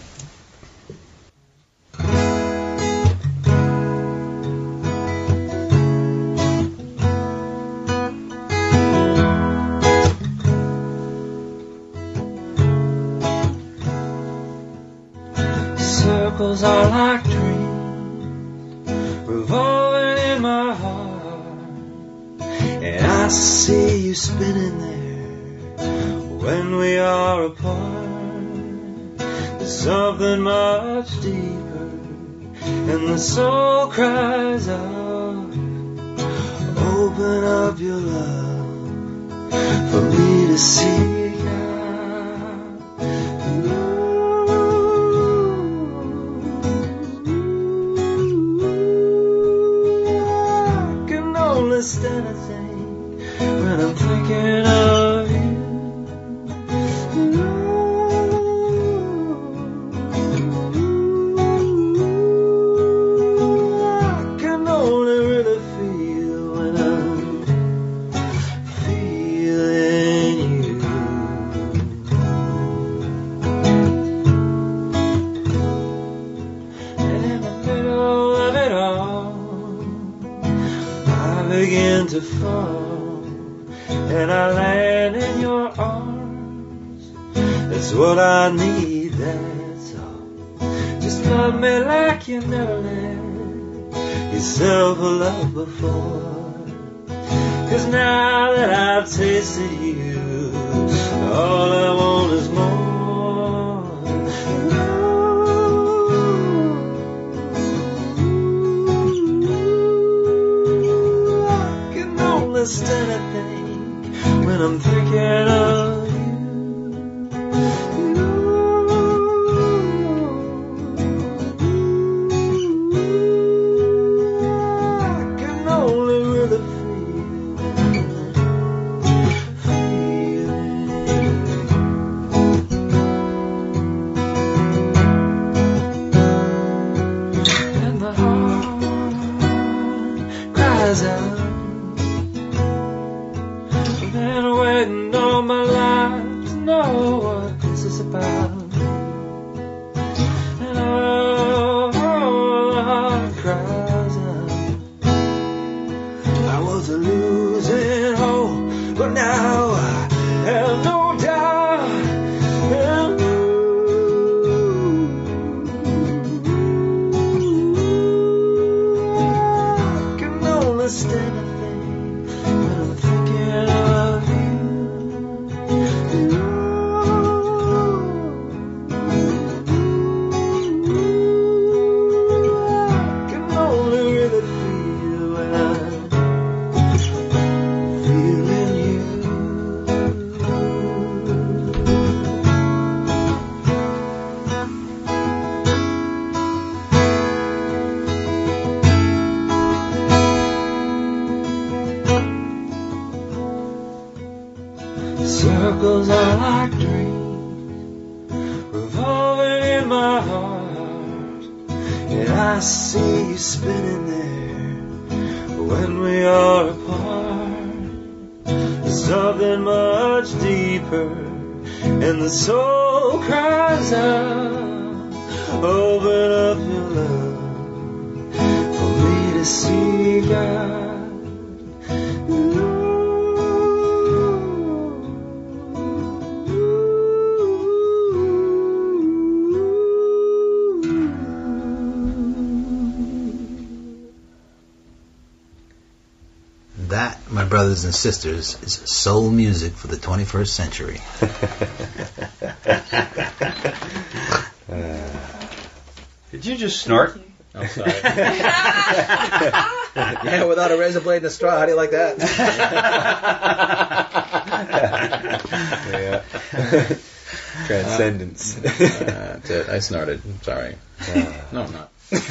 Circles are like dreams revolving in my heart, and I see you spinning there when we are apart. There's something much deeper, and the soul cries out, open up your love for me to see. understand a thing when I'm thinking of you. I can only really feel when I'm feeling you. And in the middle of it all, I begin to fall, and I land in your arms. That's what I need, that's all. Just love me like you never let yourself a love before. 'Cause now that I've tasted you, all I want is more. Understand a thing when I'm thinking of you. I can only really feel and the heart cries out. Been waiting all my life to know what this is about. And oh, the heart cries out. I was losing hope, but now I have no doubt. And I can only stand a thing when I'm thinking of you. I can only really feel when I'm feeling you. Circles are like dreams revolving in my heart, and I see you spinning there when we are apart. There's something much deeper, and the soul cries out, open up your love for me to see, God. That, my brothers and sisters, is soul music for the 21st century. Did you just snort? I'm sorry. Yeah, without a razor blade and a straw, how do you like that? Yeah. Transcendence. That's it. I snorted. Sorry. No, I'm not.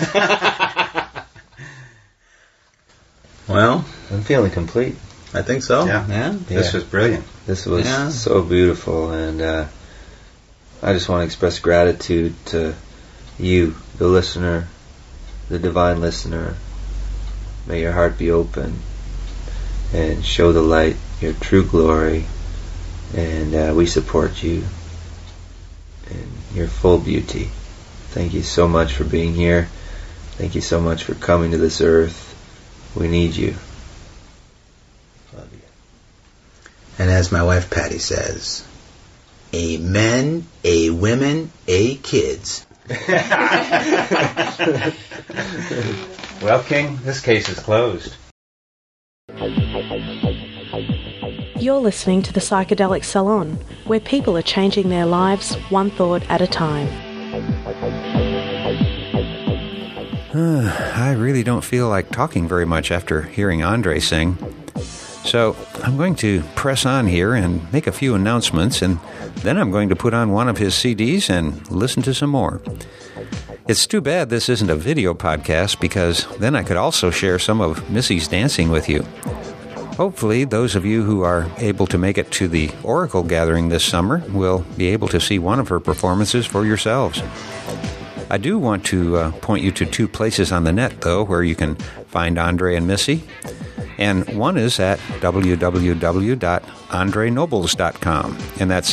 Well, I'm feeling complete. I think so. Yeah. This was brilliant. This was so beautiful, and I just want to express gratitude to you, the listener, the divine listener. May your heart be open and show the light, your true glory, and we support you in your full beauty. Thank you so much for being here. Thank you so much for coming to this earth. We need you. Love you. And as my wife Patty says, amen, a women, a kids. Well, King, this case is closed. You're listening to the Psychedelic Salon, where people are changing their lives one thought at a time. I really don't feel like talking very much after hearing Andre sing. So I'm going to press on here and make a few announcements, and then I'm going to put on one of his CDs and listen to some more. It's too bad this isn't a video podcast, because then I could also share some of Missy's dancing with you. hopefully those of you who are able to make it to the Oracle gathering this summer will be able to see one of her performances for yourselves. I do want to point you to two places on the net, though, where you can find Andre and Missy. And one is at www.andrenobles.com, and that's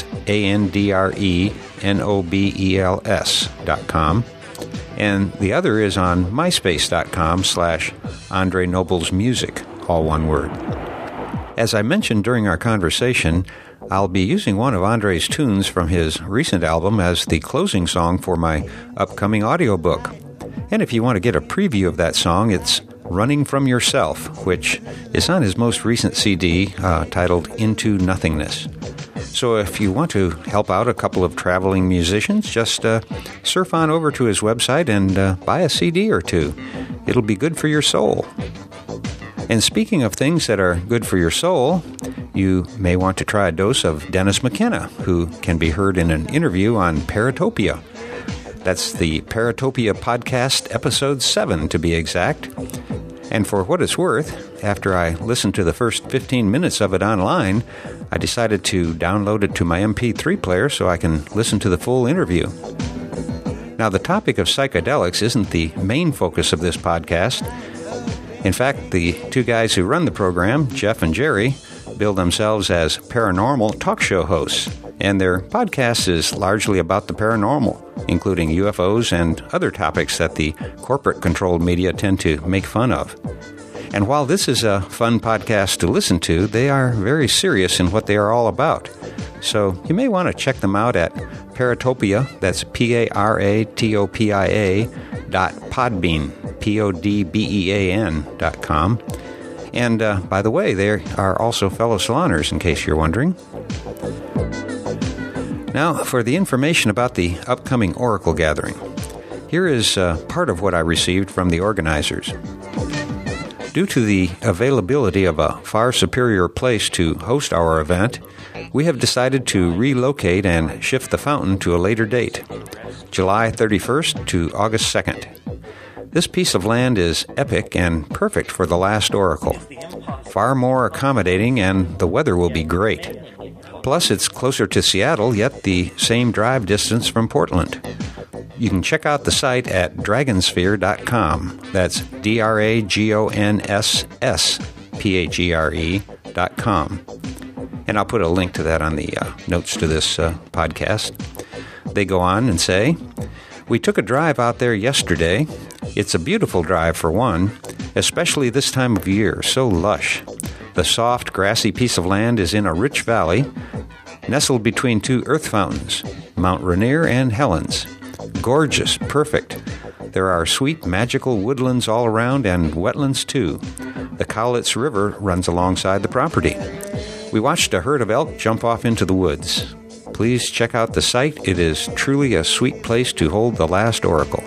ANDRENOBELS.com. And the other is on myspace.com/Andre Nobles Music, all one word. As I mentioned during our conversation, I'll be using one of Andre's tunes from his recent album as the closing song for my upcoming audiobook. And if you want to get a preview of that song, it's Running From Yourself, which is on his most recent CD titled Into Nothingness. So if you want to help out a couple of traveling musicians, just surf on over to his website and buy a CD or two. It'll be good for your soul. And speaking of things that are good for your soul, you may want to try a dose of Dennis McKenna, who can be heard in an interview on Paratopia. That's the Paratopia Podcast, Episode 7 to be exact. And for what it's worth, after I listened to the first 15 minutes of it online, I decided to download it to my MP3 player so I can listen to the full interview. Now, the topic of psychedelics isn't the main focus of this podcast. In fact, the two guys who run the program, Jeff and Jerry, bill themselves as paranormal talk show hosts, and their podcast is largely about the paranormal, including UFOs and other topics that the corporate-controlled media tend to make fun of. And while this is a fun podcast to listen to, they are very serious in what they are all about. So you may want to check them out at Paratopia, that's Paratopia.podbean, podbean.com. And by the way, they are also fellow saloners, in case you're wondering. Now, for the information about the upcoming Oracle gathering, here is part of what I received from the organizers. Due to the availability of a far superior place to host our event, we have decided to relocate and shift the fountain to a later date, July 31st to August 2nd. This piece of land is epic and perfect for the last Oracle. Far more accommodating, and the weather will be great. Plus, it's closer to Seattle, yet the same drive distance from Portland. You can check out the site at dragonsphere.com. That's DRAGONSSPHERE.com. And I'll put a link to that on the notes to this podcast. They go on and say, "We took a drive out there yesterday. It's a beautiful drive for one, especially this time of year, so lush. The soft, grassy piece of land is in a rich valley, nestled between two earth fountains, Mount Rainier and Helen's. Gorgeous, perfect. There are sweet, magical woodlands all around and wetlands too. The Cowlitz River runs alongside the property. We watched a herd of elk jump off into the woods. Please check out the site. It is truly a sweet place to hold the last Oracle."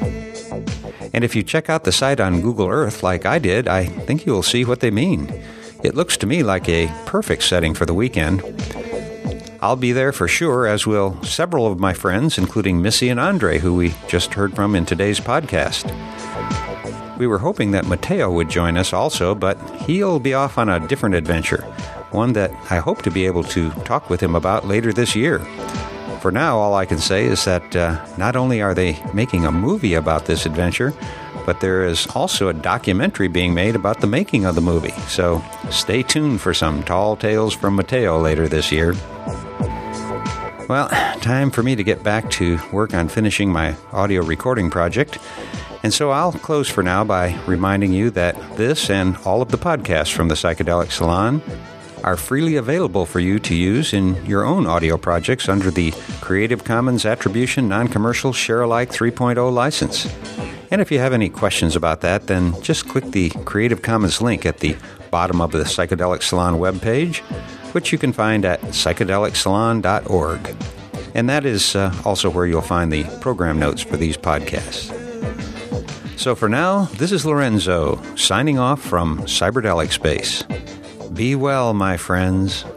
And if you check out the site on Google Earth like I did, I think you'll see what they mean. It looks to me like a perfect setting for the weekend. I'll be there for sure, as will several of my friends, including Missy and Andre, who we just heard from in today's podcast. We were hoping that Mateo would join us also, but he'll be off on a different adventure, one that I hope to be able to talk with him about later this year. For now, all I can say is that not only are they making a movie about this adventure, but there is also a documentary being made about the making of the movie. So stay tuned for some tall tales from Mateo later this year. Well, time for me to get back to work on finishing my audio recording project. And so I'll close for now by reminding you that this and all of the podcasts from the Psychedelic Salon are freely available for you to use in your own audio projects under the Creative Commons Attribution Non-Commercial Share-alike 3.0 license. And if you have any questions about that, then just click the Creative Commons link at the bottom of the Psychedelic Salon webpage, which you can find at psychedelicsalon.org. And that is also where you'll find the program notes for these podcasts. So for now, this is Lorenzo, signing off from Cyberdelic Space. Be well, my friends.